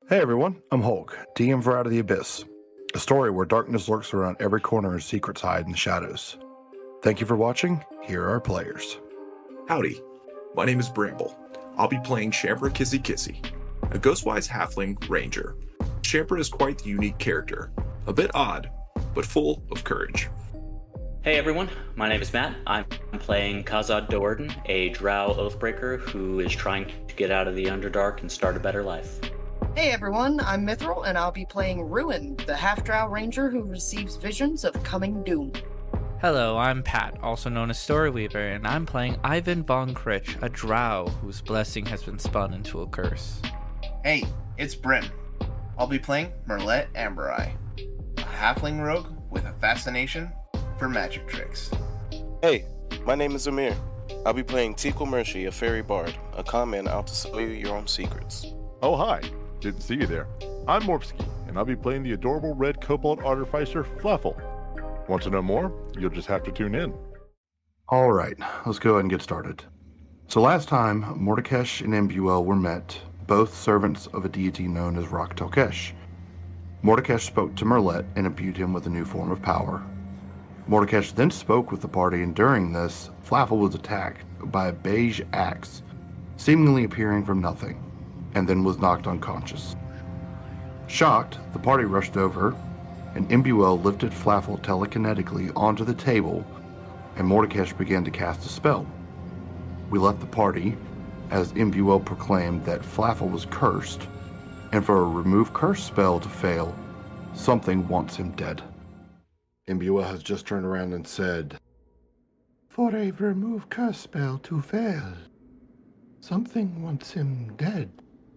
Hey everyone, I'm Hulk, DM for Out of the Abyss, a story where darkness lurks around every corner and secrets hide in the shadows. Thank you for watching. Here are our players. Howdy, my name is Bramble. I'll be playing Shampra Kissy Kissy, a Ghostwise Halfling Ranger. Shampra is quite the unique character, a bit odd, but full of courage. Hey everyone, my name is Matt. I'm playing Kazad Doerden, a drow oathbreaker who is trying to get out of the Underdark and start a better life. Hey everyone, I'm Mithril, and I'll be playing Ruin, the half-drow ranger who receives visions of coming doom. Hello, I'm Pat, also known as Storyweaver, and I'm playing Ivan von Critch, a drow whose blessing has been spun into a curse. Hey, it's Brim. I'll be playing Merlet Ambereye, a halfling rogue with a fascination for magic tricks. Hey, my name is Amir. I'll be playing Tikal Mershi, a fairy bard, a con man out to sell you your own secrets. Oh hi, didn't see you there. I'm Morpsky, and I'll be playing the adorable red kobold artificer Fluffle. Want to know more? You'll just have to tune in. All right, let's go ahead and get started. So last time, Mordekash and Imbuel were met, both servants of a deity known as Rak Telkesh. Mordekash spoke to Merlet and imbued him with a new form of power. Mordekash then spoke with the party, and during this, Flaffle was attacked by a beige axe, seemingly appearing from nothing, and then was knocked unconscious. Shocked, the party rushed over, and Imbuel lifted Flaffle telekinetically onto the table, and Mordekash began to cast a spell. We left the party as Imbuel proclaimed that Flaffle was cursed, and for a remove curse spell to fail, something wants him dead. Imbuel has just turned around and said, "For a remove curse spell to fail, something wants him dead."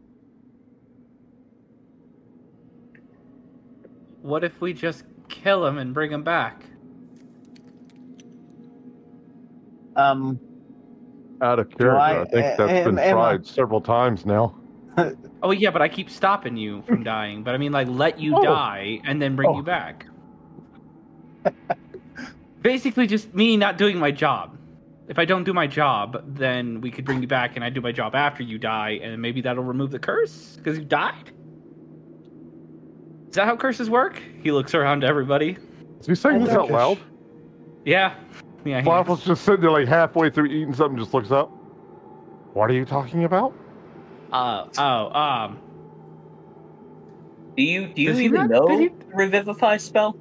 What if we just kill him and bring him back? Out of character, I think that's been tried several times now. Oh yeah, but I keep stopping you from dying. But I mean, like, let you die and then bring you back. Basically, just me not doing my job. If I don't do my job, then we could bring you back, and I do my job after you die, and maybe that'll remove the curse because you died. Is that how curses work? He looks around to everybody. Is he saying this out loud? Yeah. Flaffle's just sitting there like halfway through eating something, just looks up. What are you talking about? Do you even know the Revivify spell?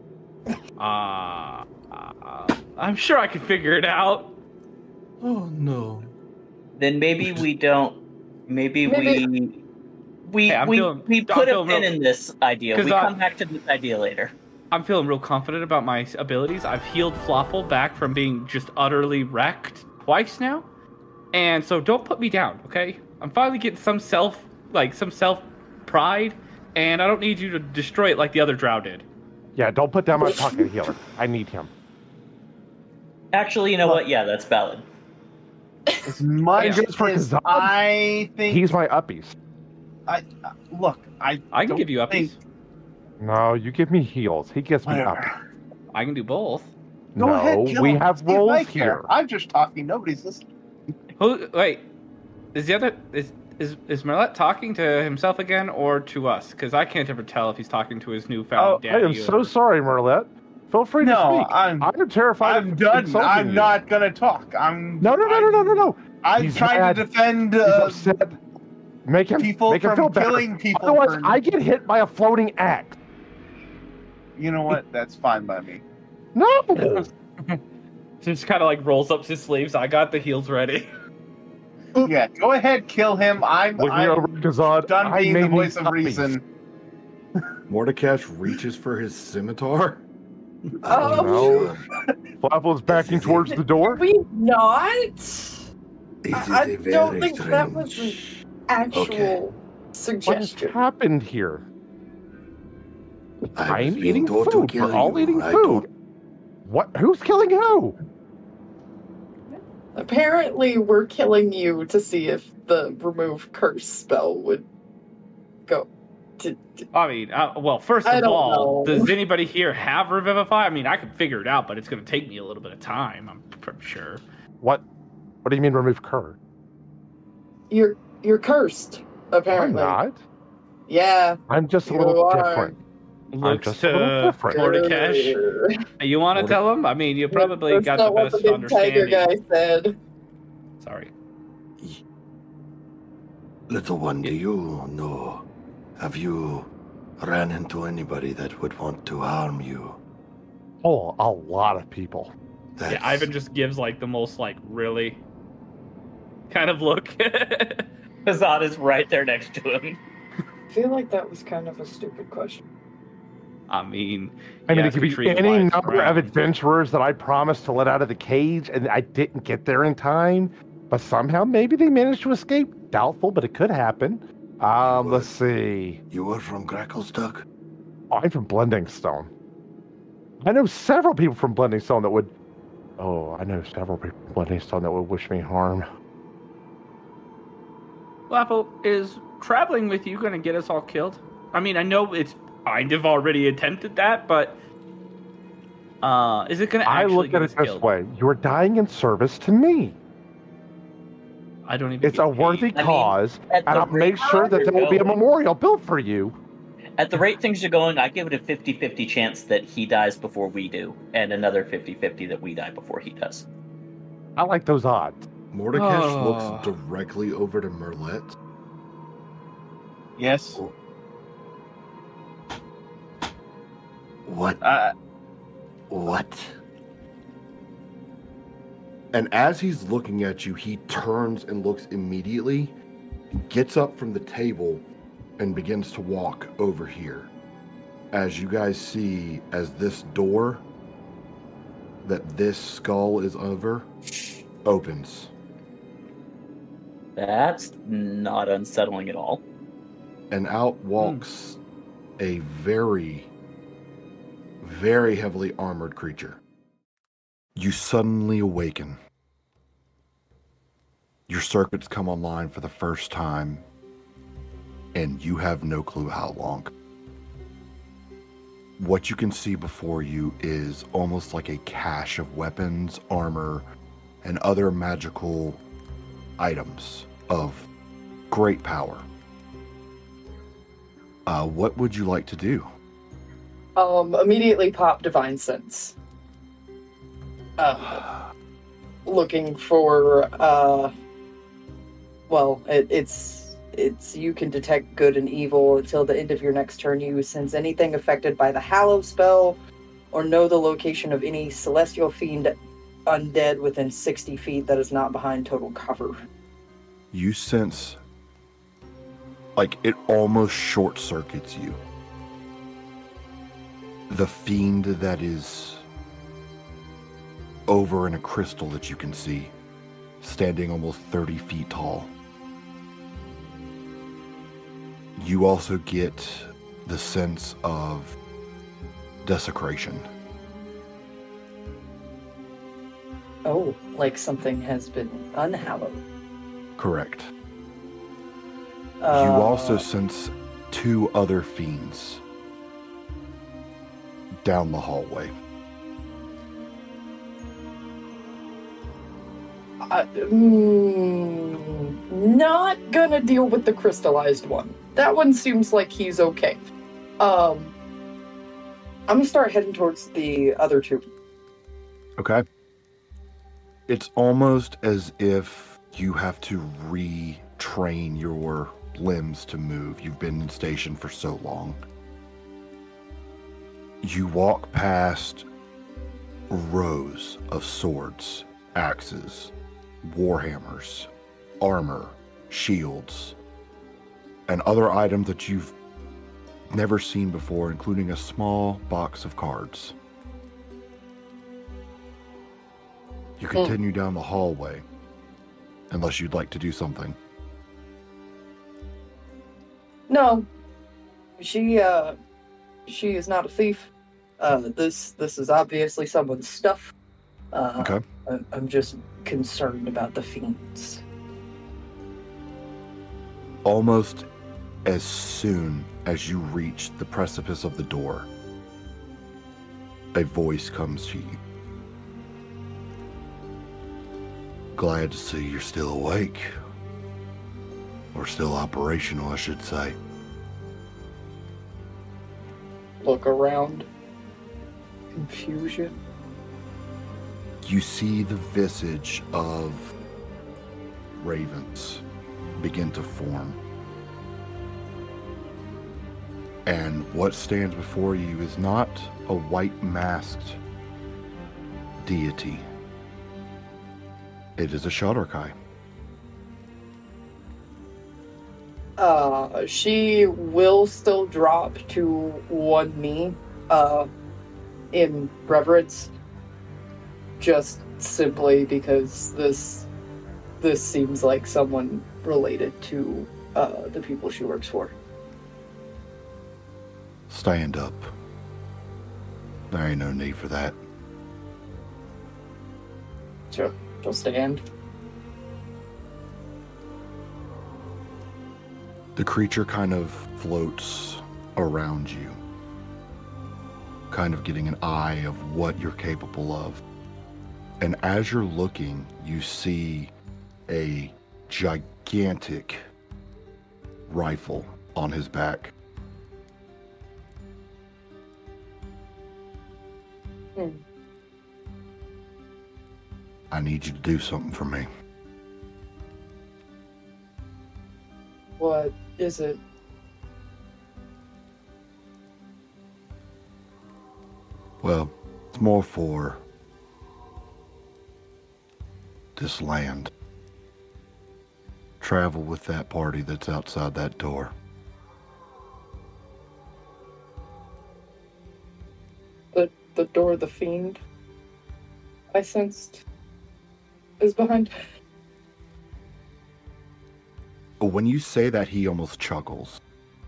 I'm sure I can figure it out. Oh no. Then maybe we don't. Maybe we put a pin in this idea. We come back to this idea later. I'm feeling real confident about my abilities. I've healed Fluffle back from being just utterly wrecked twice now. And so don't put me down, okay? I'm finally getting some self pride, and I don't need you to destroy it like the other drow did. Yeah, don't put down my pocket healer. I need him. Actually, you know what? Yeah, that's valid. As much as I think... He's my uppies. I can give you uppies. No, you give me heals. He gives me up. I can do both. Go ahead, we have roles here. I'm just talking. Nobody's listening. Wait, is Merlet talking to himself again or to us? Because I can't ever tell if he's talking to his newfound daddy. I am so sorry, Merlet. Feel free to speak. I'm terrified. I'm done. I'm not gonna talk. No. I'm trying to defend. He's upset. Make him from feel killing better. people. Otherwise, I get hit by a floating axe. You know what? That's fine by me. No. Just kind of like rolls up his sleeves. I got the heals ready. Yeah, go ahead, kill him. I'm done being the voice of reason. Mordekash reaches for his scimitar. Oh no! Flaffle's backing towards the door. We not? I don't think that was an actual suggestion. What happened here? I'm eating told food. to kill We're all you. eating I food. don't- What? Who's killing who? Apparently, we're killing you to see if the remove curse spell would go. I mean, well, first of all, does anybody here have Revivify? I mean, I can figure it out, but it's going to take me a little bit of time, I'm pretty sure. What do you mean remove curse? You're cursed, apparently. I'm not. Yeah. I'm just a You little are. different. Looks just a little to different. Mordekash. You want to tell him? I mean, you probably That's got not the what best the big understanding. tiger guy said. Sorry. Little one, do you know? Have you ran into anybody that would want to harm you? Oh, a lot of people. Yeah, Ivan just gives like the most like really kind of look. Kazad is right there next to him. I feel like that was kind of a stupid question. I mean, it could be any number of adventurers that I promised to let out of the cage, and I didn't get there in time. But somehow, maybe they managed to escape. Doubtful, but it could happen. Let's see. You were from Gracklestuck? Oh, I'm from Blending Stone. I know several people from Blending Stone that would... Oh, I know several people from Blending Stone that would wish me harm. Flaffle, is traveling with you going to get us all killed? I mean, I know it's kind of already attempted that, but... is it going to actually get us killed? I look at it this way. You're dying in service to me. I don't even. It's a worthy cause, and I'll make sure that there will be a memorial built for you. At the rate things are going, I give it a 50-50 chance that he dies before we do, and another 50-50 that we die before he does. I like those odds. Mordekash looks directly over to Merlet. Yes. What? What? And as he's looking at you, he turns and looks immediately, gets up from the table, and begins to walk over here. As you guys see, as this door that this skull is over opens. That's not unsettling at all. And out walks a very, very heavily armored creature. You suddenly awaken. Your circuits come online for the first time, and you have no clue how long. What you can see before you is almost like a cache of weapons, armor, and other magical items of great power. What would you like to do? Immediately pop Divine Sense. Looking for, it's you can detect good and evil until the end of your next turn. You sense anything affected by the Hallow spell, or know the location of any celestial fiend undead within 60 feet that is not behind total cover. You sense, like, it almost short circuits you. The fiend that is over in a crystal that you can see, standing almost 30 feet tall. You also get the sense of desecration. Oh, like something has been unhallowed. Correct. You also sense two other fiends down the hallway. Not gonna deal with the crystallized one. That one seems like he's okay. I'm gonna start heading towards the other two. Okay. It's almost as if you have to retrain your limbs to move. You've been in station for so long. You walk past rows of swords, axes, warhammers, armor, shields, and other items that you've never seen before, including a small box of cards. You continue down the hallway, unless you'd like to do something. No, she is not a thief. This is obviously someone's stuff. Okay. I'm just concerned about the fiends. Almost as soon as you reach the precipice of the door, a voice comes to you. Glad to see you're still awake. Or still operational, I should say. look around. Confusion. You see the visage of ravens begin to form. And what stands before you is not a white masked deity. It is a Shadar-kai. She will still drop to one knee, in reverence, just simply because this seems like someone related to, the people she works for. Stand up. There ain't no need for that. She'll stand. The creature kind of floats around you, kind of getting an eye of what you're capable of. And as you're looking, you see a gigantic rifle on his back. I need you to do something for me. What is it? Well, it's more for this land. Travel with that party that's outside that door. The door the fiend I sensed is behind. When you say that, he almost chuckles.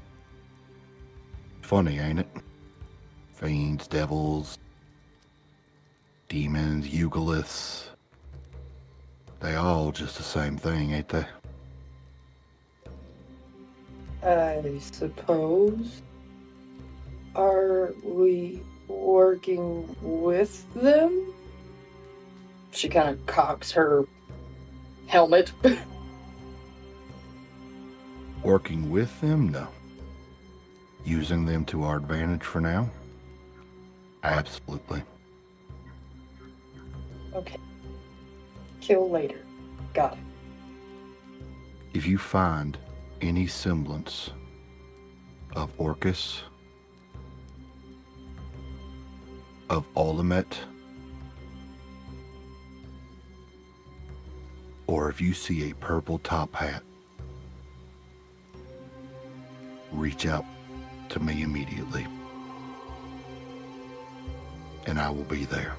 Funny, ain't it? Fiends, devils, demons, Eugaliths. They all just the same thing, ain't they? I suppose. Are we working with them? She kind of cocks her helmet. Working with them? No. Using them to our advantage for now? Absolutely. Okay. Kill later. Got it. If you find any semblance of Orcus, of Olamet, or if you see a purple top hat, reach out to me immediately, and I will be there.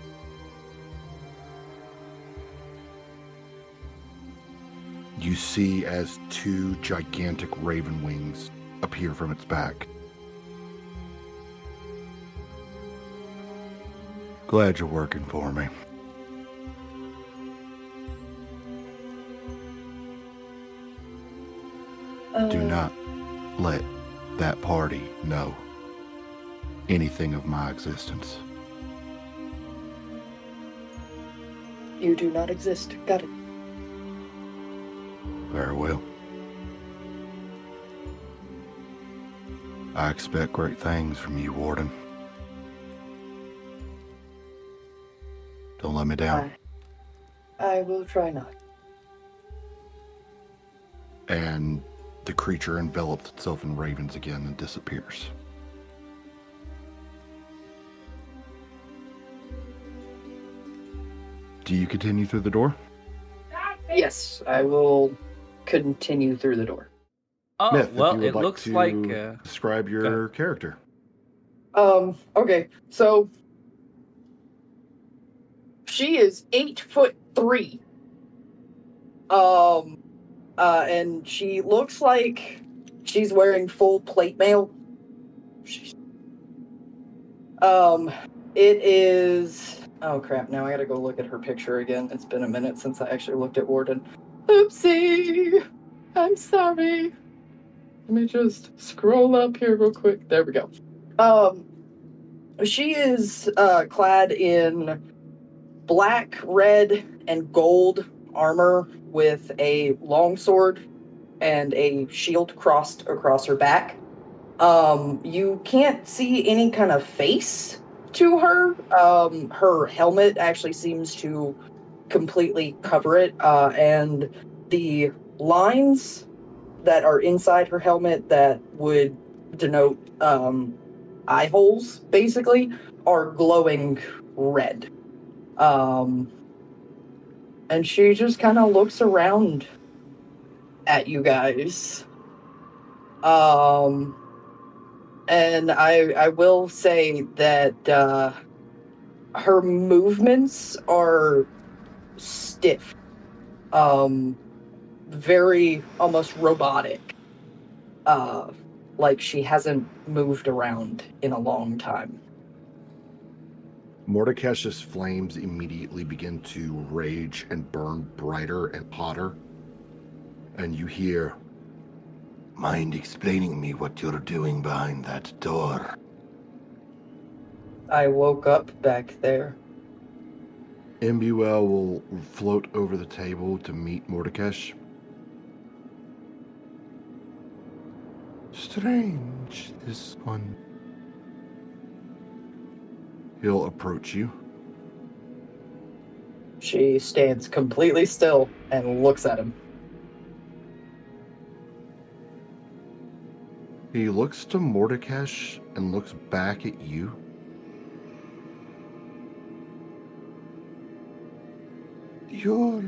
You see as two gigantic raven wings appear from its back. Glad you're working for me. Do not let that party know anything of my existence. You do not exist. Got it. Very well. I expect great things from you, Warden. Don't let me down. I will try not. And the creature envelops itself in ravens again and disappears. Do you continue through the door? Yes, I will continue through the door. Oh, Myth, well, it looks like... describe your character. Okay, so... She is 8'3". And she looks like she's wearing full plate mail. It is... Oh crap, now I gotta go look at her picture again. It's been a minute since I actually looked at Warden. Oopsie! I'm sorry. Let me just scroll up here real quick. There we go. She is clad in black, red, and gold armor with a longsword and a shield crossed across her back. You can't see any kind of face to her. Her helmet actually seems to completely cover it, and the lines that are inside her helmet that would denote eye holes, basically, are glowing red. And she just kind of looks around at you guys. And I will say that her movements are stiff. Very almost robotic. Like she hasn't moved around in a long time. Mordekaiser's flames immediately begin to rage and burn brighter and hotter. And you hear, Mind explaining me what you're doing behind that door? I woke up back there. Imbuel will float over the table to meet Mordekaiser. Strange, this one. He'll approach you. She stands completely still and looks at him. He looks to Mordekaiser and looks back at you. You're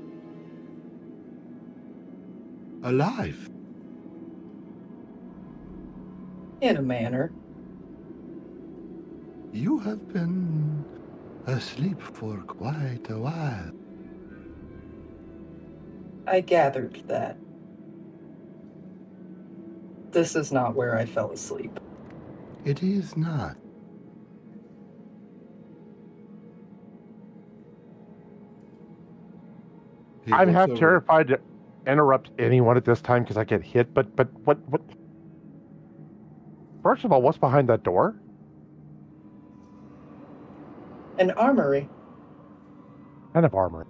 alive. In a manner. You have been asleep for quite a while. I gathered that. This is not where I fell asleep. It is not. I'm half terrified to interrupt anyone at this time because I get hit, but what? First of all, what's behind that door? An armory. Kind of armory.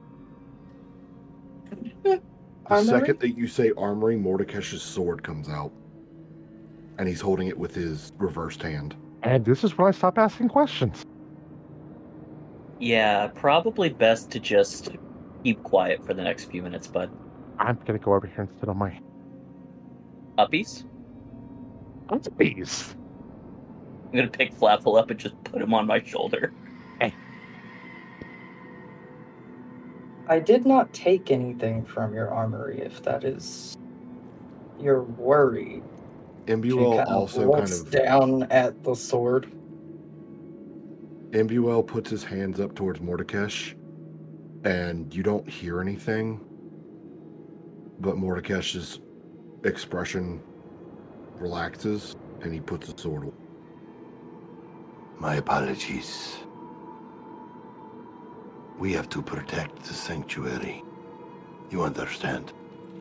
The second that you say armory, Mordekaiser's sword comes out. And he's holding it with his reversed hand. And this is when I stop asking questions. Yeah, probably best to just keep quiet for the next few minutes, bud. I'm going to go over here and sit on my... Uppies? Uppies? I'm going to pick Flapple up and just put him on my shoulder. Hey. I did not take anything from your armory, if that is your worry. Imbuel also looks down at the sword. Imbuel puts his hands up towards Mordekaiser, and you don't hear anything, but Mordekaiser's expression relaxes, and he puts the sword away. My apologies. We have to protect the sanctuary. You understand?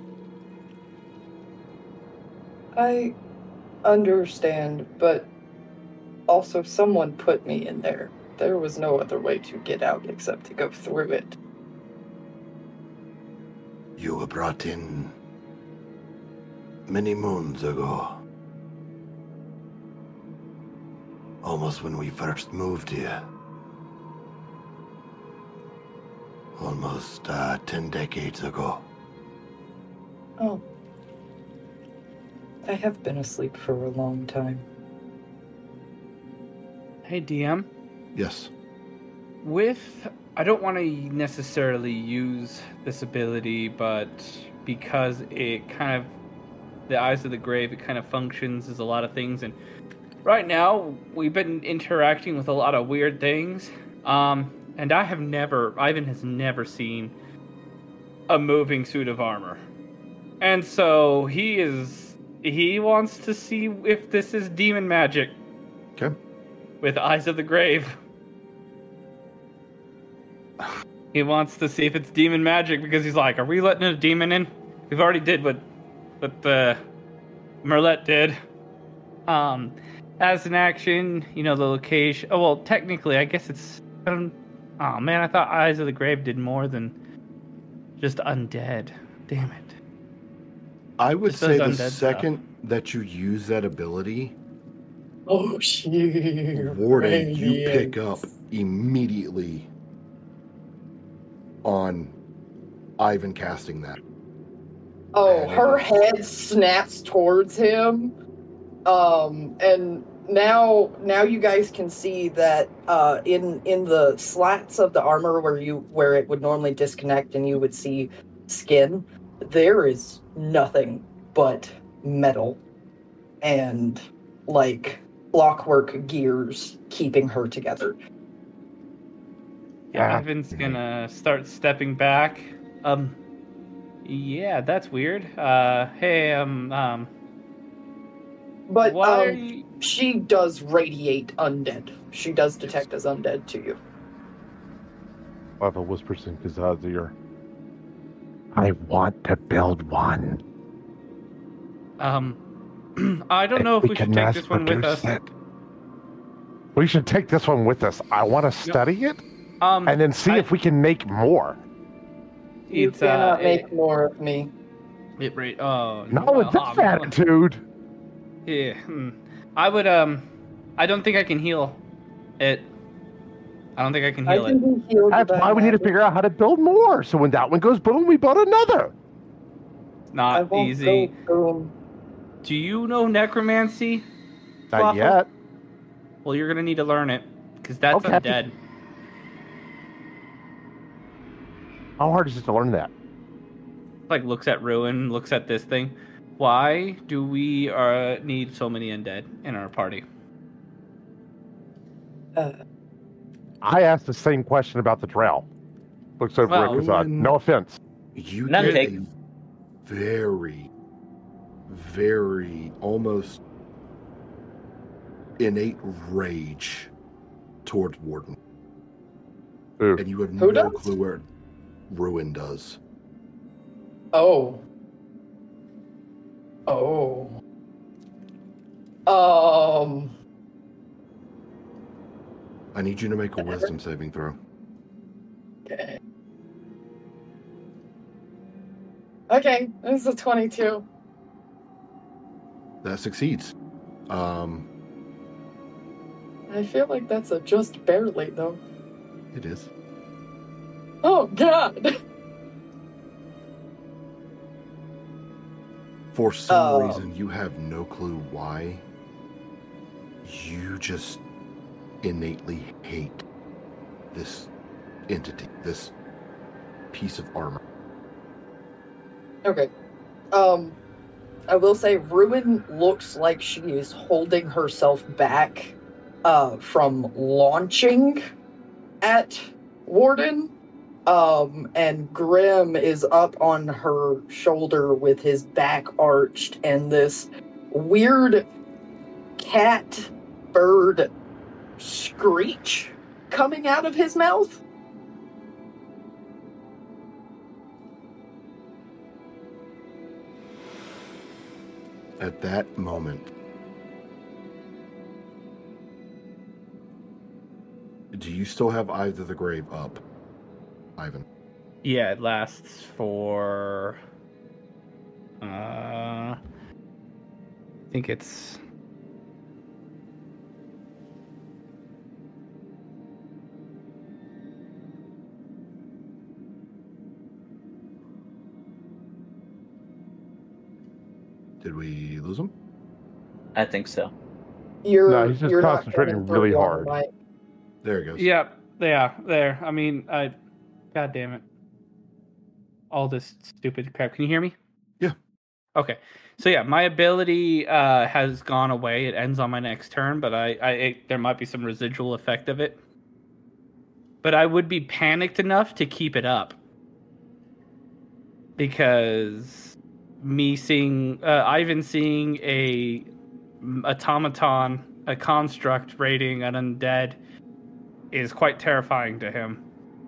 I understand, but also someone put me in there. There was no other way to get out except to go through it. You were brought in many moons ago. Almost when we first moved here. Almost 10 decades ago. Oh. I have been asleep for a long time. Hey, DM. Yes. I don't want to necessarily use this ability, but because it kind of, the Eyes of the Grave, it kind of functions as a lot of things, and right now, we've been interacting with a lot of weird things, and Ivan has never seen a moving suit of armor. And so he wants to see if this is demon magic. Okay. With Eyes of the Grave. He wants to see if it's demon magic because he's like, are we letting a demon in? We've already did what Merlette did. As an action, the location. Oh, well, technically, I guess it's. Oh man, I thought Eyes of the Grave did more than just undead. Damn it. I would say the second that you use that ability, Oh, shit. Warden, you pick up immediately on Ivan casting that. Oh, her head snaps towards him. And now you guys can see that in the slats of the armor where it would normally disconnect and you would see skin, there is nothing but metal and like clockwork gears keeping her together. Yeah, Ivan's gonna start stepping back. Yeah, that's weird. Hey, But why are you... she does radiate undead. She does detect as undead to you. Lava whispers in Kazad's ear. I want to build one. I don't know if we should take this one with us. We should take this one with us. I want to study it, and then see if we can make more. You cannot make more of me. Not with this attitude. Yeah, I would. I don't think I can heal it. I don't think I can heal it. That's why we need to figure out how to build more. So when that one goes boom, we build another. Not easy. Do you know necromancy? Not yet. Well, you're gonna need to learn it because that's undead. How hard is it to learn that? Like looks at Ruin, looks at this thing. Why do we need so many undead in our party? I asked the same question about the drow. Looks over at Kazad. No offense. You get a very, very almost innate rage towards Warden. Ooh. And you have no clue where Ruin does. Oh. I need you to make a wisdom saving throw. Okay, this is a 22. That succeeds. I feel like that's a just barely, though. It is. Oh, God! For some reason, you have no clue why. You just innately hate this entity, this piece of armor. Okay. I will say Ruin looks like she is holding herself back from launching at Warden. And Grim is up on her shoulder with his back arched and this weird cat bird screech coming out of his mouth. At that moment, do you still have Eyes of the Grave up, Ivan? Yeah, it lasts for... I think it's... Did we lose him? I think so. No, he's just concentrating really hard. There he goes. Yeah, there. I mean, God damn it. All this stupid crap. Can you hear me? Yeah. Okay. So yeah, my ability has gone away. It ends on my next turn, but there might be some residual effect of it. But I would be panicked enough to keep it up. Because me seeing Ivan seeing a automaton, a construct raiding an undead is quite terrifying to him.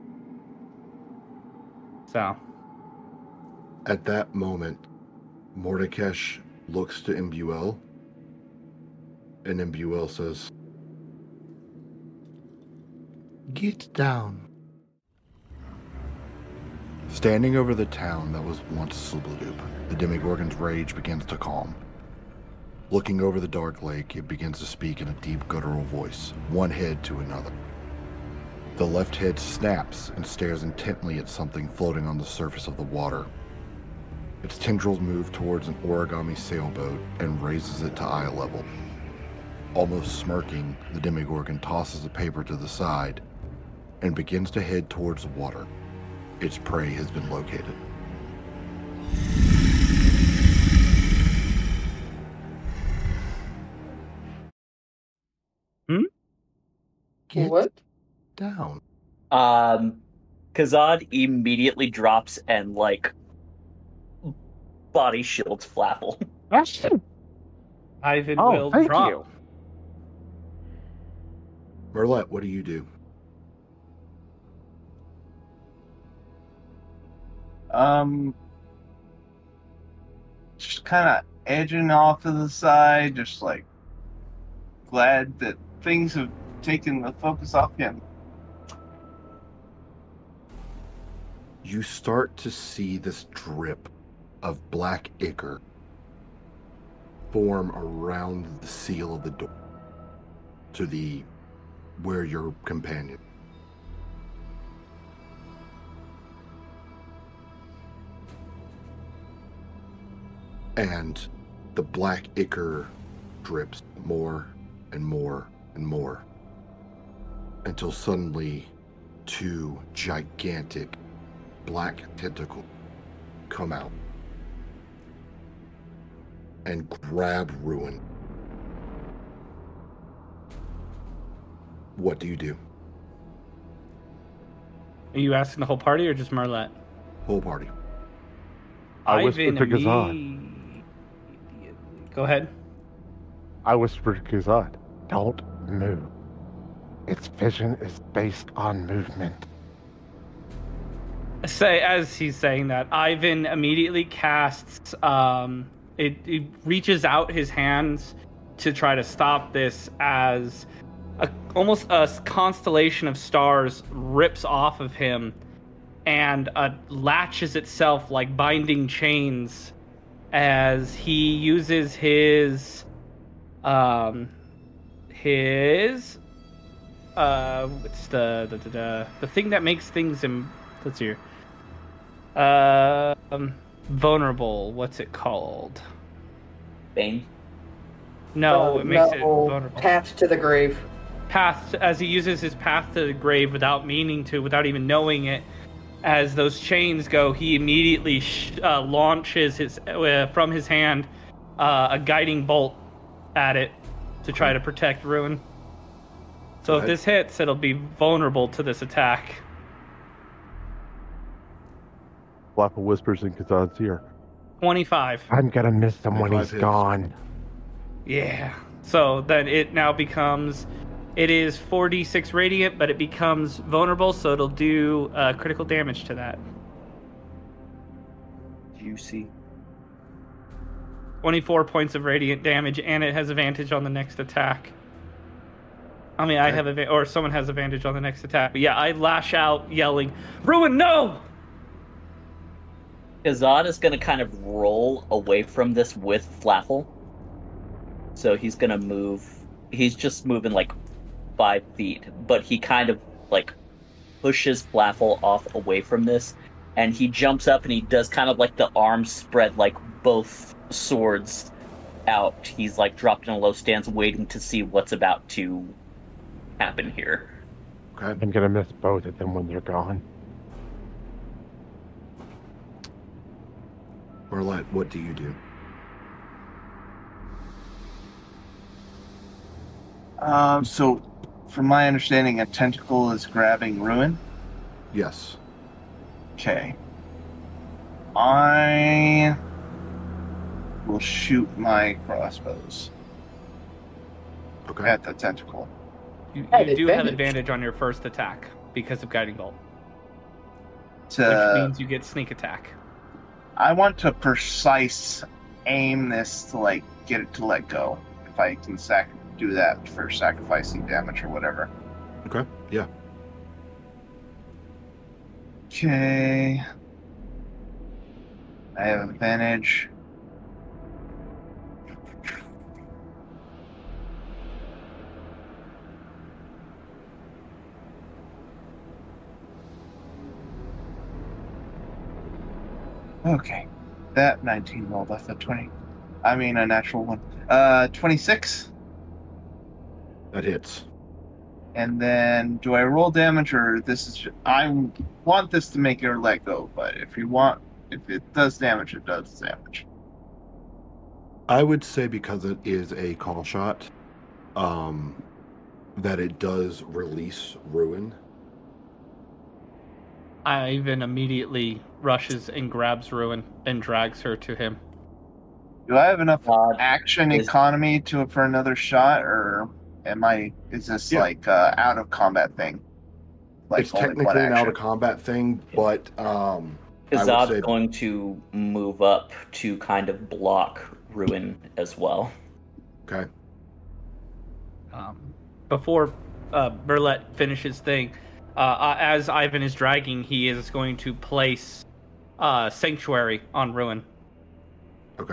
So at that moment, Mordekash looks to Imbuel, and Imbuel says, "Get down." Standing over the town that was once Slubladoop, the Demigorgon's rage begins to calm. Looking over the dark lake, it begins to speak in a deep guttural voice, one head to another. The left head snaps and stares intently at something floating on the surface of the water. Its tendrils move towards an origami sailboat and raises it to eye level. Almost smirking, the Demogorgon tosses the paper to the side and begins to head towards the water. Its prey has been located. Get What? down. Kazad immediately drops and, like, body shields Flaffle. Ivan Oh, will thank drop. you. Merlet, what do you do? Just kind of edging off to the side, just like glad that things have taken the focus off him. You start to see this drip of black ichor form around the seal of the door to the where your companion. And the black ichor drips more and more and more until suddenly two gigantic black tentacles come out and grab Ruin. What do you do? Are you asking the whole party or just Marlette? Whole party. I whispered to Kazad. immediately- Go ahead. I whispered to Kazad, don't move. Its vision is based on movement. Say, as he's saying that, Ivan immediately casts. It reaches out his hands to try to stop this as almost a constellation of stars rips off of him and latches itself like binding chains as he uses his what's the thing that makes things let's see here. Vulnerable. What's it called? Bane. No, it makes it No, vulnerable. Path to the grave. As he uses his path to the grave without meaning to, without even knowing it. As those chains go, he immediately launches from his hand a guiding bolt at it to try to protect Ruin. So if this hits, it'll be vulnerable to this attack. Flapple whispers in Kazad's ear. 25. I'm gonna miss him when 25 he's hits. gone. Yeah. So then it now becomes... It is 4d6 radiant, but it becomes vulnerable, so it'll do critical damage to that. Juicy. 24 points of radiant damage, and it has advantage on the next attack. I mean, I have or someone has advantage on the next attack. But yeah, I lash out, yelling, "Ruin, no!" Kazad is going to kind of roll away from this with Flaffle. So he's going to move. He's just moving like 5 feet, but he kind of like pushes Flaffle off away from this, and he jumps up and he does kind of like the arms spread, like both swords out. He's like dropped in a low stance, waiting to see what's about to happen here. Okay. I'm gonna miss both of them when they're gone. Merlet, what do you do? So, from my understanding, a tentacle is grabbing Ruin. Yes. Okay. I will shoot my crossbows Okay. at the tentacle. You Had do have advantage. advantage on your first attack because of Guiding Bolt, which To, means you get sneak attack. I want to precise aim this to like get it to let go. If I can do that for sacrificing damage or whatever. Okay. Yeah. Okay. I have advantage. Okay. That 19 rolled off the 20. I mean, a natural one. 26. That hits. And then, do I roll damage, or this is? I want this to make her let go, but if it does damage, it does damage. I would say because it is a call shot, that it does release Ruin. Ivan immediately rushes and grabs Ruin and drags her to him. Do I have enough God action is- economy for another shot, or is this like out of combat thing? Like It's only one technically an action? out of combat thing, but I would Kazad's say going to move up to kind of block Ruin as well. okay. Before Merlet finishes thing, as Ivan is dragging, he is going to place Sanctuary on Ruin. Okay.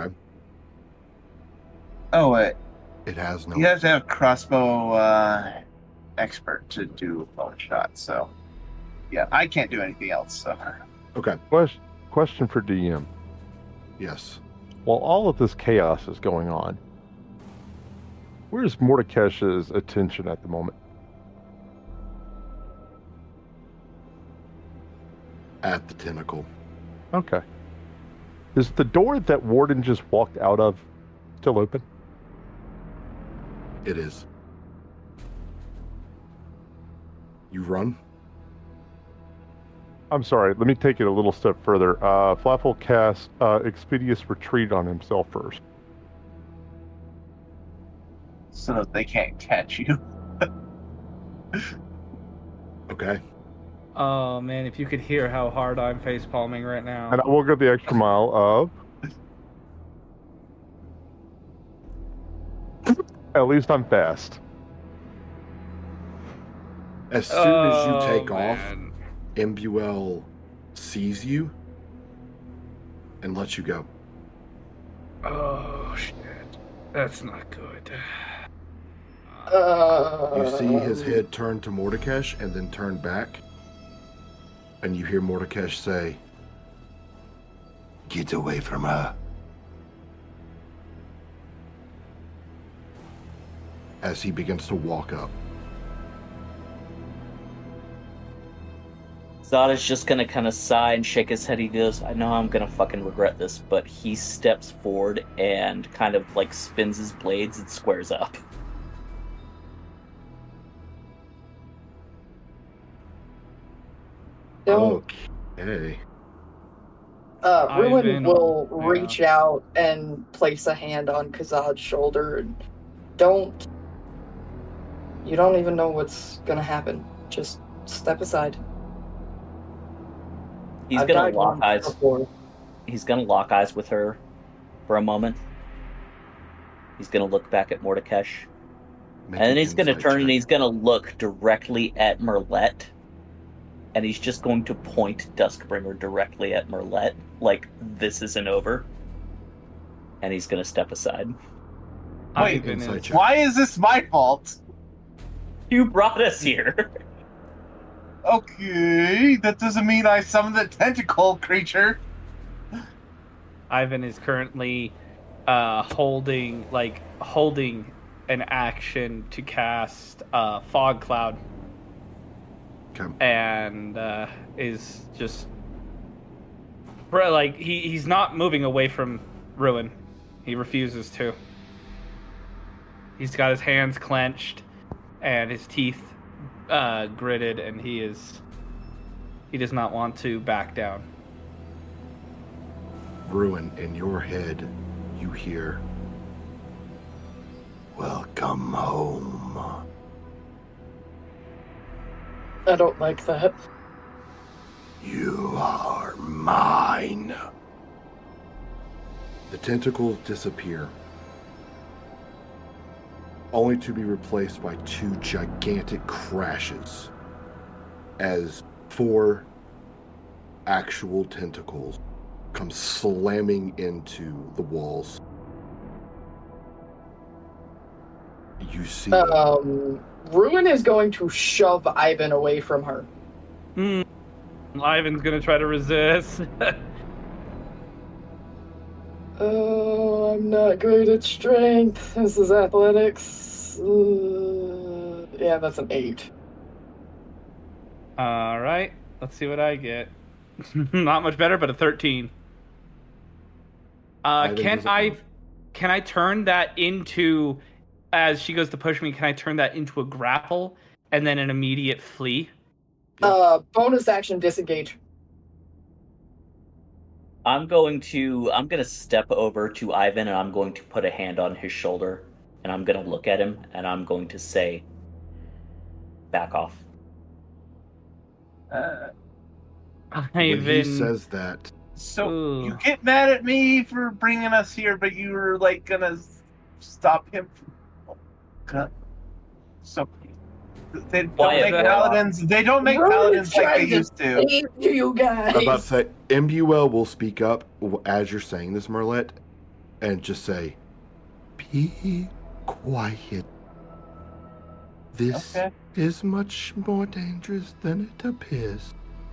Oh wait, It has no. you have to have crossbow expert to do a bone shot. So yeah, I can't do anything else. So Okay. Question for DM. Yes. While all of this chaos is going on, where's Mordekesh's attention at the moment? At the tentacle. Okay. Is the door that Warden just walked out of still open? It is. You run. I'm sorry, let me take it a little step further. Flaffle cast Expeditious Retreat on himself first. so that they can't catch you. Okay. Oh man, if you could hear how hard I'm face palming right now. And I will go the extra mile of... At least I'm fast. As soon as you Oh, take off, man. Imbuel sees you and lets you go. Oh shit, that's not good. You see his head turn to Mordekash and then turn back. And you hear Mordekash say, Get away from her. as he begins to walk up. Zada's just gonna kind of sigh and shake his head. He goes, I know I'm gonna fucking regret this, but he steps forward and kind of like spins his blades and squares up. Don't. Okay. Ruin Ivan, will yeah. reach out and place a hand on Kazad's shoulder. And you don't even know what's gonna happen. Just step aside. He's I've gonna died lock once eyes. before. He's gonna lock eyes with her for a moment. He's gonna look back at Mordekash. Make And then an he's gonna insight turn and check. he's gonna look directly at Merlet. And he's just going to point Duskbringer directly at Merlet, like this isn't over. And he's gonna step aside. Wait, Ivan insight is- check. Why is this my fault? You brought us here. Okay, that doesn't mean I summoned the tentacle creature. Ivan is currently holding an action to cast Fog Cloud, Okay. and is just like he's not moving away from Ruin. He refuses to. He's got his hands clenched and his teeth gritted, and he does not want to back down. Ruin, in your head, you hear, Welcome home. I don't like that. You are mine. the tentacles disappear, only to be replaced by two gigantic crashes as four actual tentacles come slamming into the walls. You see Ruin is going to shove Ivan away from her. Ivan's gonna try to resist. Oh, I'm not great at strength. This is athletics. Yeah, that's an 8. All right. Let's see what I get. Not much better, but a 13. Can I turn that into, as she goes to push me, can I turn that into a grapple and then an immediate flee? Bonus action disengage. I'm gonna step over to Ivan and I'm going to put a hand on his shoulder and I'm gonna look at him and I'm going to say, back off. When he says that, so you get mad at me for bringing us here, but you were like gonna stop him from... So they don't make paladins. They don't make paladins like they used to. You guys. I'm about to say, Imbuel will speak up as you're saying this, Merlet, and just say, "Be quiet. This is much more dangerous than it appears."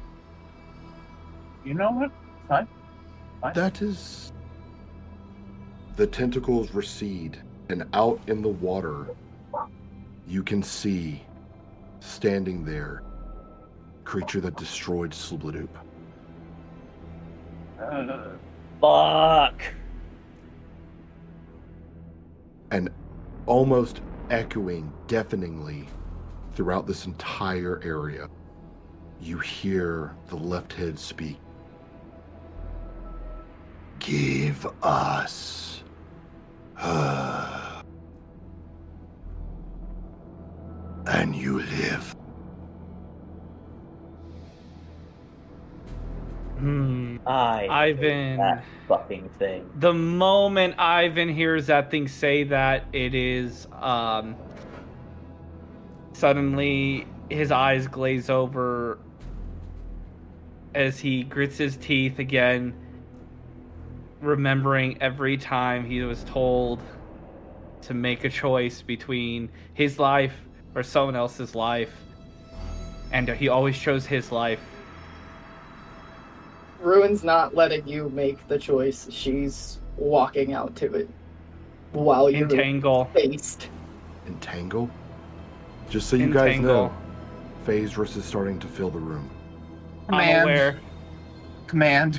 You know what? Fine. That is... The tentacles recede, and out in the water, you can see, standing there, creature that destroyed Subladup. Fuck! And almost echoing deafeningly throughout this entire area, you hear the left head speak. Give us her, and you live. Ivan, that fucking thing. The moment Ivan hears that thing say that, it is suddenly his eyes glaze over as he grits his teeth again, remembering every time he was told to make a choice between his life or someone else's life, and he always chose his life. Ruin's not letting you make the choice. She's walking out to it while you're faced. Entangle? Just so you guys know, Phasrus is starting to fill the room. I'm aware. Command.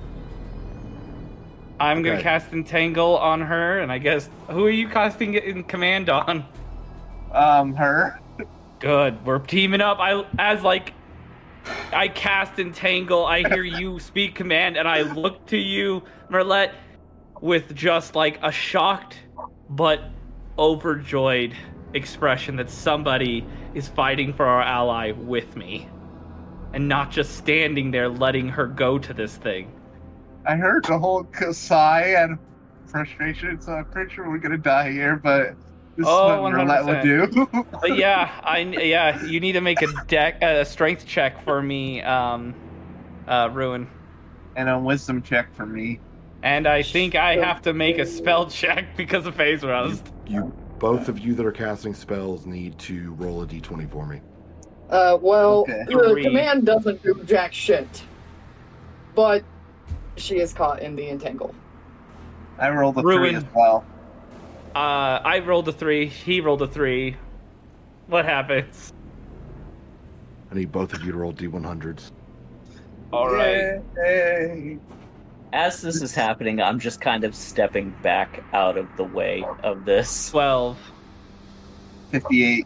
I'm going to cast Entangle on her, and I guess... Who are you casting it in command on? Her. Good. We're teaming up. I cast Entangle, I hear you speak command, and I look to you, Merlet, with just like a shocked but overjoyed expression that somebody is fighting for our ally with me. And not just standing there letting her go to this thing. I heard the whole sigh and frustration, so I'm pretty sure we're gonna die here, but this is what Merlet would do. But yeah, you need to make a strength check for me, Ruin. And a wisdom check for me. And I think I have to make a spell check because of Phase Rust. Both of you that are casting spells need to roll a d20 for me. The command doesn't do jack shit. But she is caught in the entangle. I rolled a 3 as well. I rolled a 3. He rolled a 3. What happens? I need both of you to roll d100s. All right. Yay. As this is happening, I'm just kind of stepping back out of the way of this. 12. 58.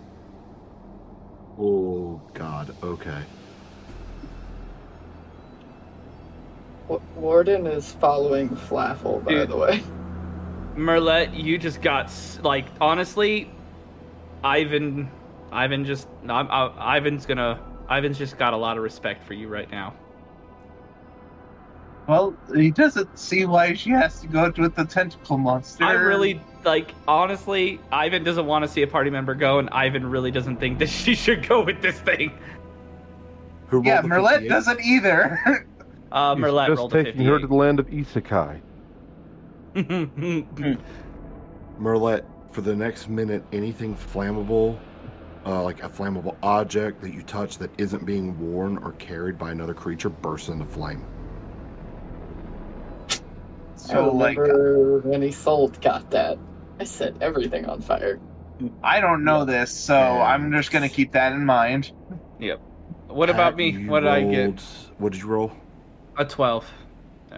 Oh, God. Okay. Warden is following Flaffle, by the way. Merlet, you just got, like, honestly, Ivan's just got a lot of respect for you right now. Well, he doesn't see why she has to go with the tentacle monster. I really, honestly, Ivan doesn't want to see a party member go, and Ivan really doesn't think that she should go with this thing. Yeah, Merlet doesn't either. Merlet rolled a 58. Just taking her to the land of Isekai. Merlet, for the next minute, anything flammable, like a flammable object that you touch that isn't being worn or carried by another creature, bursts into flame. So, when Isolde got that, I set everything on fire. I don't know this, so I'm just going to keep that in mind. Yep. What about me? What did I get? What did you roll? A 12. Yeah.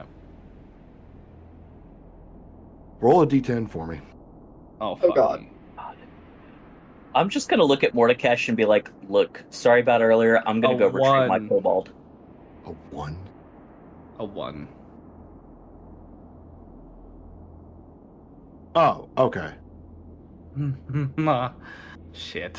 Roll a d10 for me. Oh, fuck God. me. I'm just gonna look at Mordekash and be like, look, sorry about earlier, I'm gonna go retrieve my kobold. A 1? A 1. Oh, okay. Shit.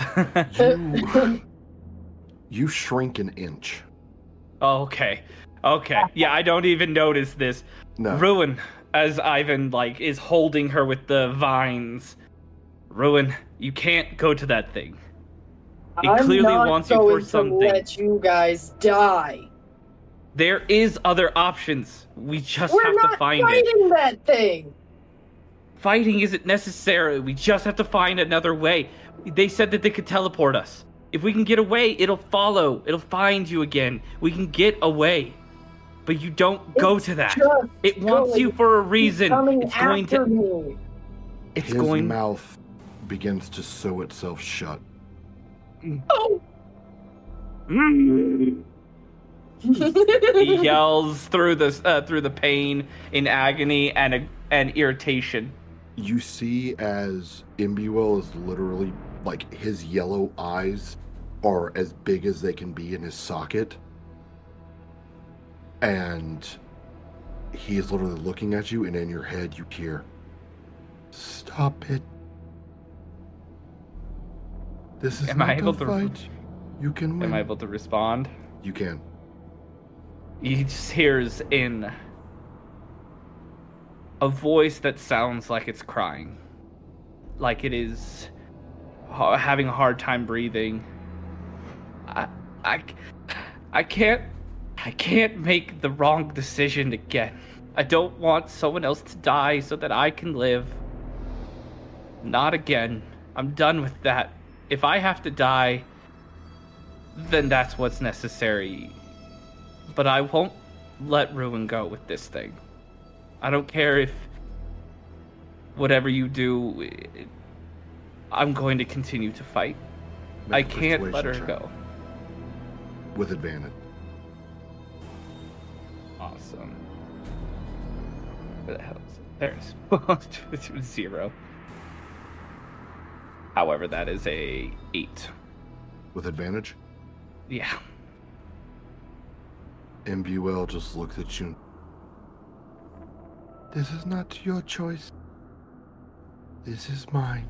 You shrink an inch. Oh, okay. Okay. Yeah, I don't even notice this. No. Ruin, as Ivan, is holding her with the vines. Ruin, you can't go to that thing. It clearly wants you for something. I'm not going to let you guys die. There is other options. We just have to find it. We're not fighting that thing. Fighting isn't necessary. We just have to find another way. They said that they could teleport us. If we can get away, it'll follow. It'll find you again. We can get away. But you don't go to that. It wants you for a reason. It's going to. Me. It's His going. mouth begins to sew itself shut. Oh. He yells through the pain, in agony and irritation. You see as Imbuel is literally, his yellow eyes are as big as they can be in his socket. And he is literally looking at you, and in your head you hear, "Stop it. This is not a fight. You can win." Am I able to respond? You can. He just hears in a voice that sounds like it's crying. Like it is having a hard time breathing. I can't make the wrong decision again. I don't want someone else to die so that I can live. Not again. I'm done with that. If I have to die, then that's what's necessary. But I won't let Ruin go with this thing. I don't care if whatever you do, I'm going to continue to fight. I can't let her go. With advantage. Awesome. Where the hell is it? There's 0. However, that is a 8. With advantage? Yeah. Imbuel just looks at you. This is not your choice. This is mine.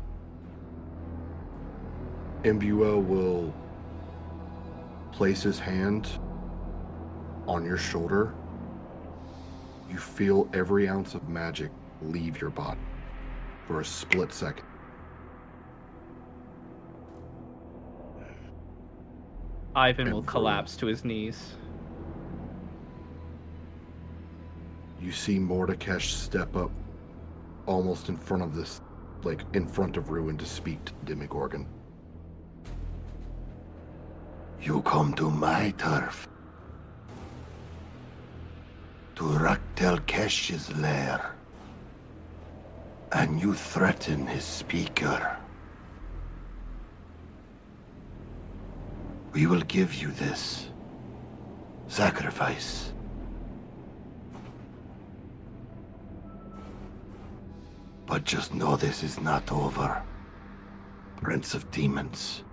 Imbuel will place his hand on your shoulder. You feel every ounce of magic leave your body for a split second. Ivan will collapse to his knees. You see Mordekash step up almost in front of this, in front of Ruin to speak to Demogorgon. You come to my turf. To Rak'tel-Kesh's lair. And you threaten his speaker. We will give you this sacrifice. But just know this is not over, Prince of Demons.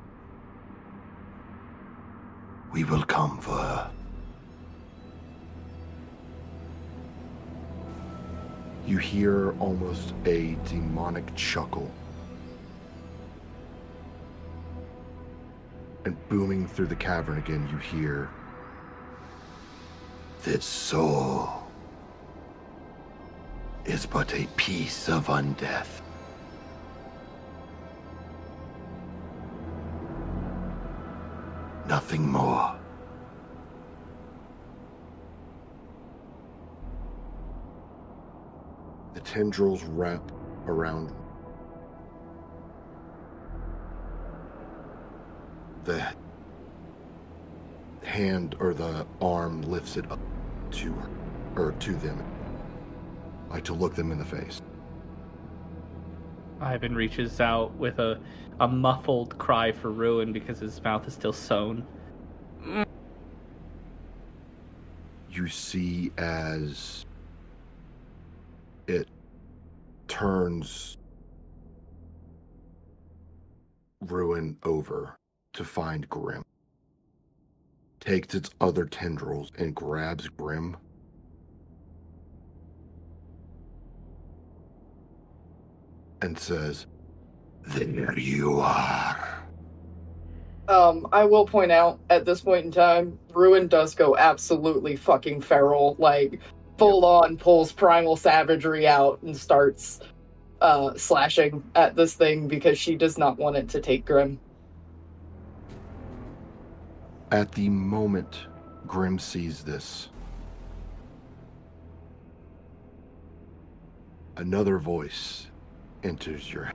We will come for her. You hear almost a demonic chuckle. And booming through the cavern again, you hear, "This soul is but a piece of undeath. Nothing more." The tendrils wrap around the hand, or the arm lifts it up to her, or to them. like to look them in the face. Ivan reaches out with a muffled cry for Ruin because his mouth is still sewn. You see as it turns Ruin over to find Grim, takes its other tendrils and grabs Grim, and says, "There you are." I will point out, at this point in time, Ruin does go absolutely fucking feral, like, full on pulls primal savagery out and starts slashing at this thing because she does not want it to take Grim. At the moment Grim sees this, another voice enters your head.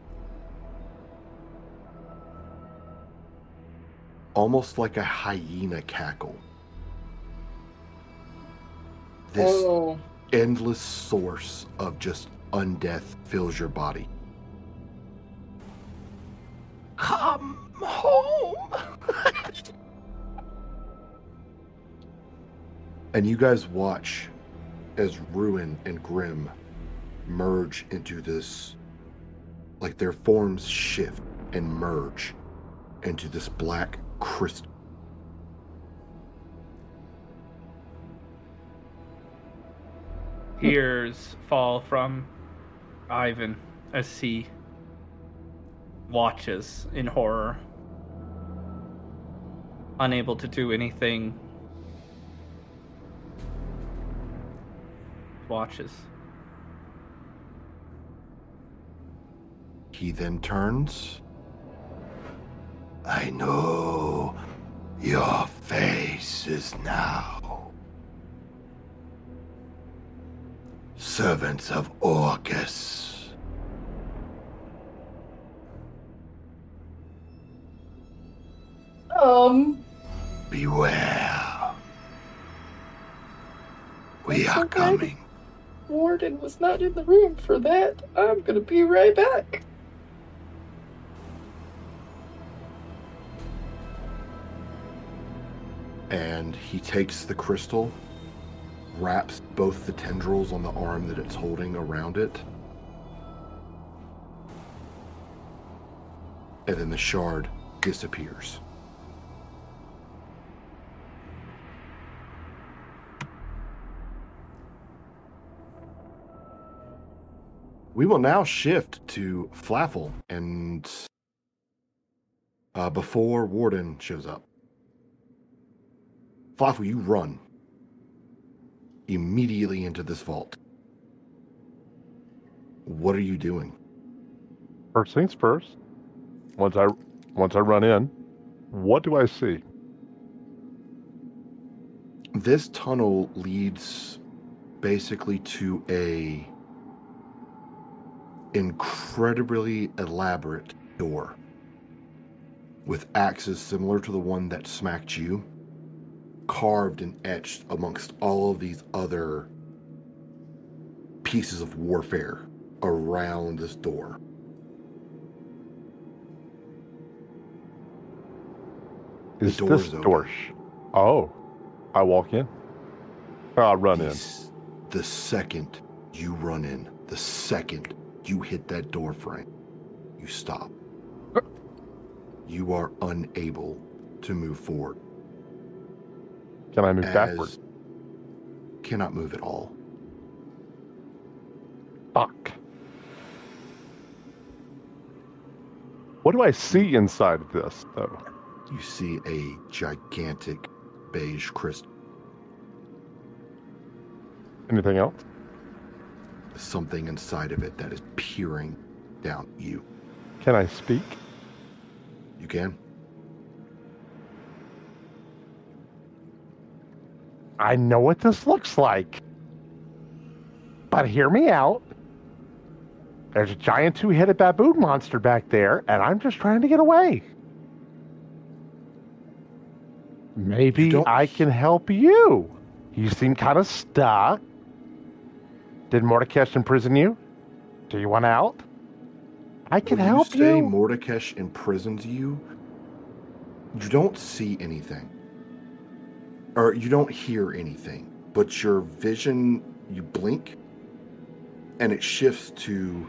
Almost like a hyena cackle. This endless source of just undeath fills your body. Come home! And you guys watch as Ruin and Grim merge into this, like their forms shift and merge into this black crystal. Tears fall from Ivan as he watches in horror, unable to do anything. Watches. He then turns. I know your faces now. Servants of Orcus. Beware. We are coming. Warden was not in the room for that. I'm gonna be right back. And he takes the crystal, wraps both the tendrils on the arm that it's holding around it, and then the shard disappears. We will now shift to Flaffle, and before Warden shows up. Flaffle, you run immediately into this vault. What are you doing? First things first. Once I run in, what do I see? This tunnel leads basically to a incredibly elaborate door with axes similar to the one that smacked you, carved and etched amongst all of these other pieces of warfare around this door. Is this door? Oh, I walk in. I'll run in. The second you run in, the second you hit that door frame, you stop. You are unable to move forward. Can I move backwards? Cannot move at all. Fuck. What do I see inside of this, though? You see a gigantic beige crystal. Anything else? Something inside of it that is peering down at you. Can I speak? You can. I know what this looks like. But hear me out. There's a giant two-headed baboon monster back there, and I'm just trying to get away. Maybe I can help you. You seem kind of stuck. Did Mordekash imprison you? Do you want out? I can help you. When you say Mordekash imprisons you, you don't see anything. Or you don't hear anything. But your vision, you blink, and it shifts to...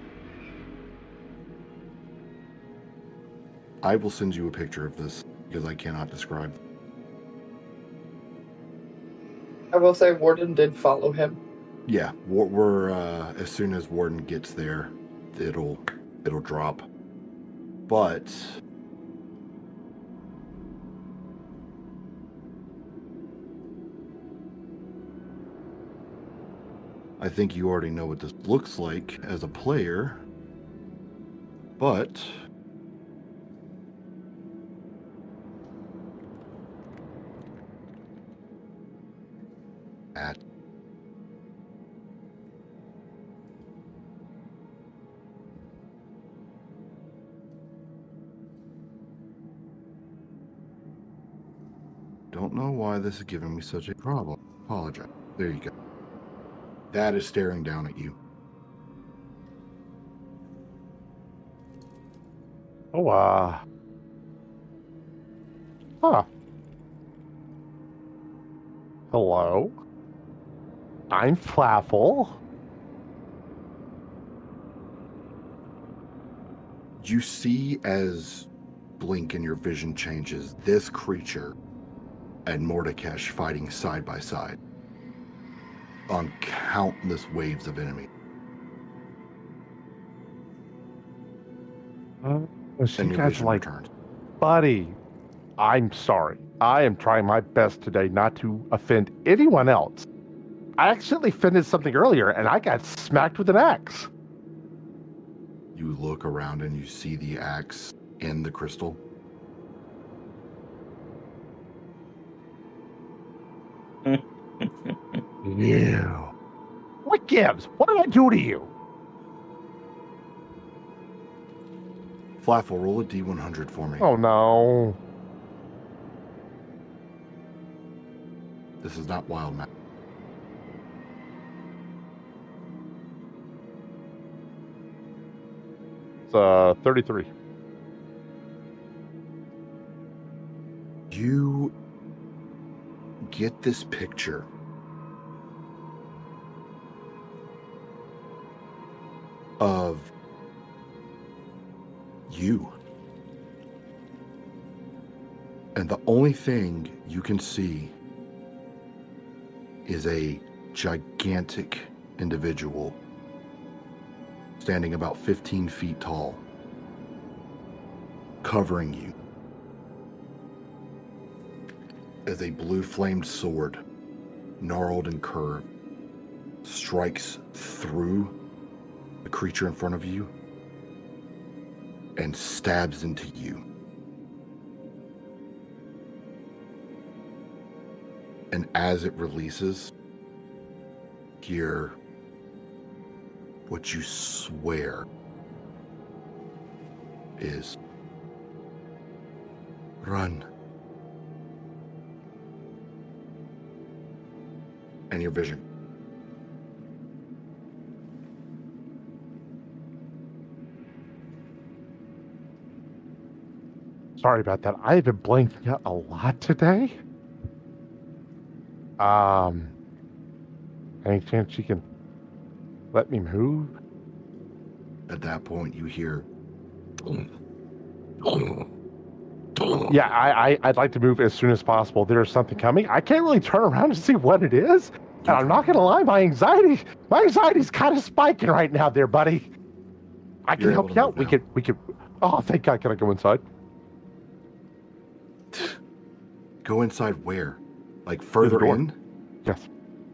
I will send you a picture of this, because I cannot describe. I will say Warden did follow him. Yeah, we're as soon as Warden gets there, it'll drop. But I think you already know what this looks like as a player. But at don't know why this is giving me such a problem. Apologize. There you go. That is staring down at you. Oh, Huh. Hello. I'm Flaffle. You see as blink and your vision changes, this creature and Mordekash fighting side by side on countless waves of enemy. So you guys like, buddy, I'm sorry. I am trying my best today not to offend anyone else. I accidentally offended something earlier, and I got smacked with an axe. You look around and you see the axe in the crystal. You. What gives? What did I do to you? Flaffle, roll a D100 for me. Oh, no. This is not wild magic. It's 33. You get this picture of you. And the only thing you can see is a gigantic individual standing about 15 feet tall, covering you as a blue-flamed sword, gnarled and curved, strikes through the creature in front of you and stabs into you. And as it releases, hear what you swear is, "Run." And your vision. Sorry about that. I've been blanking out a lot today. Any chance you can let me move? At that point, you hear... Yeah, I'd like to move as soon as possible. There's something coming. I can't really turn around to see what it is. And I'm not going to lie, my anxiety's kind of spiking right now there, buddy. I can help you out. We could, oh, thank God. Can I go inside? Go inside where? Like further in? Yes.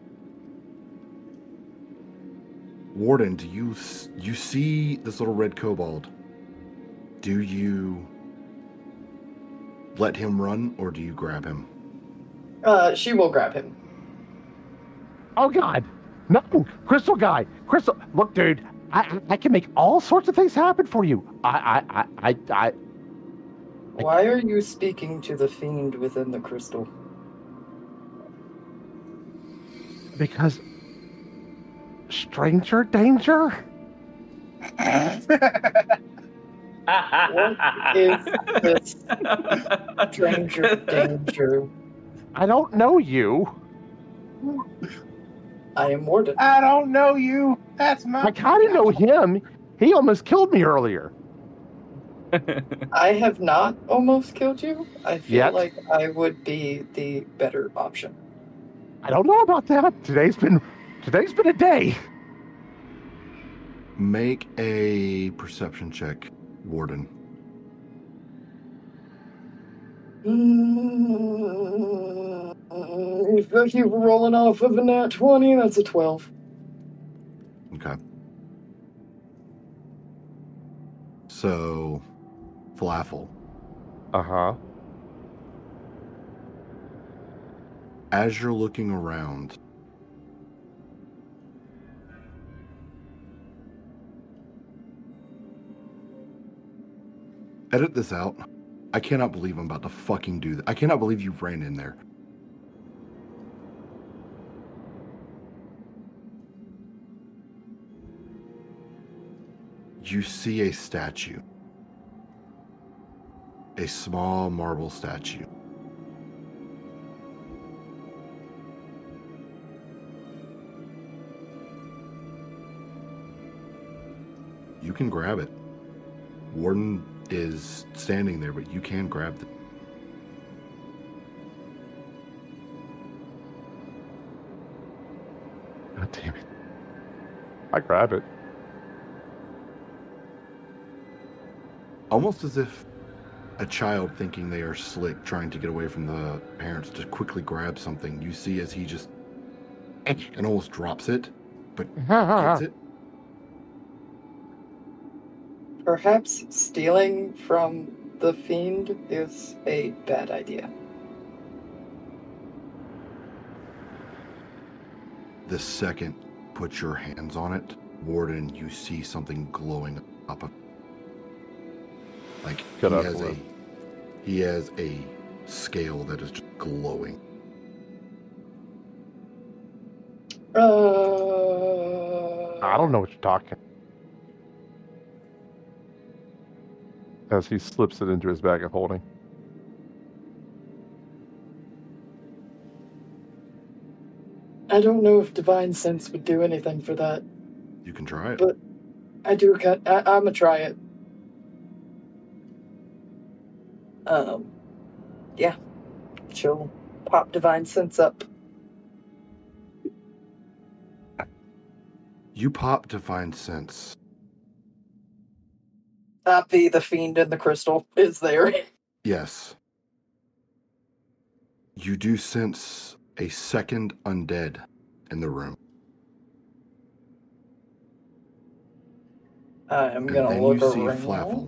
Warden, do you see this little red kobold? Do you let him run, or do you grab him? She will grab him. Oh, God. No, Crystal guy. Crystal, look, dude, I can make all sorts of things happen for you. Why are you speaking to the fiend within the crystal? Because stranger danger? What is this stranger danger? I don't know you. I am Morden. I don't know you. That's my. I kind of know him. He almost killed me earlier. I have not almost killed you. I feel Yet? like I would be the better option. I don't know about that. Today's been a day. Make a perception check, Warden. If you were rolling off of a nat 20, that's a 12. Okay. So, Flaffle, Uh-huh. as you're looking around, edit this out. I cannot believe I'm about to fucking do that. I cannot believe you ran in there. You see a statue. A small marble statue. You can grab it. Warden is standing there, but you can grab it. God damn it. I grab it. Almost as if a child thinking they are slick, trying to get away from the parents to quickly grab something. You see as he just and almost drops it, but gets it. Perhaps stealing from the fiend is a bad idea. The second put your hands on it, Warden, you see something glowing up. Like he has a scale that is just glowing. I don't know what you're talking. As he slips it into his bag of holding. I don't know if Divine Sense would do anything for that. You can try it. But I'm gonna try it. Yeah. She'll pop Divine Sense up. You pop Divine Sense. Happy the fiend in the crystal is there. Yes. You do sense a second undead in the room. I'm And gonna then look you see around. Flaffle.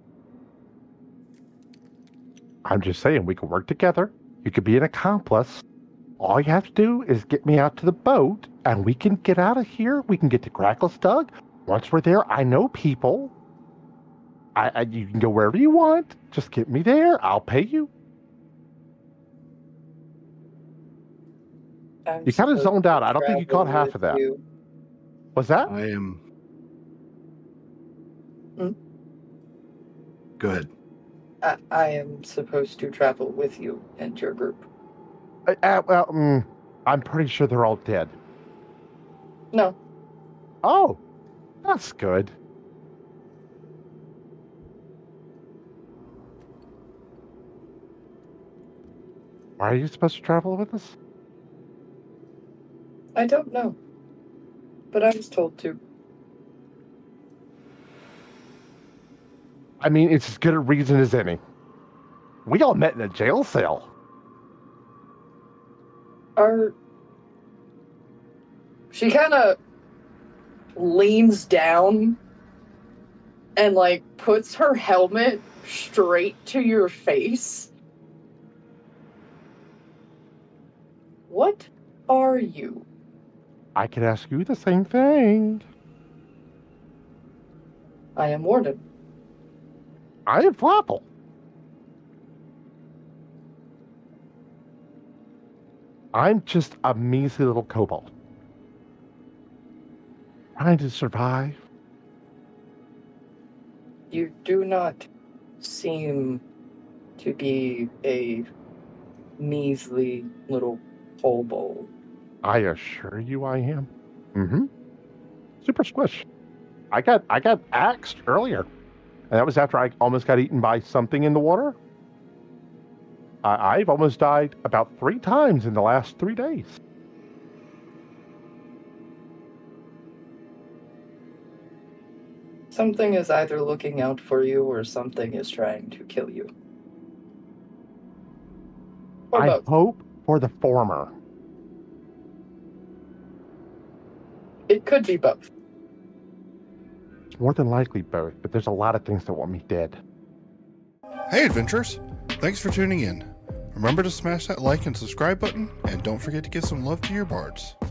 I'm just saying, we can work together. You could be an accomplice. All you have to do is get me out to the boat, and we can get out of here. We can get to Cracklestug. Once we're there, I know people. You can go wherever you want. Just get me there. I'll pay you. You kind of zoned out. I don't think you caught half of that. Was that? I am. Go ahead. I am supposed to travel with you and your group. I'm pretty sure they're all dead. No. Oh, that's good. Why are you supposed to travel with us? I don't know. But I was told to. I mean, it's as good a reason as any. We all met in a jail cell. She kind of leans down and, like, puts her helmet straight to your face. What are you? I could ask you the same thing. I am Warden. I am Flaffle. I'm just a measly little kobold. trying to survive. You do not seem to be a measly little hobo. I assure you I am. Mm-hmm. Super squish. I got axed earlier. And that was after I almost got eaten by something in the water. I've almost died about 3 times in the last 3 days. Something is either looking out for you or something is trying to kill you. Or I both. hope for the former. It could be both. It's more than likely both, but there's a lot of things that want me dead. Hey, adventurers! Thanks for tuning in. Remember to smash that like and subscribe button, and don't forget to give some love to your bards.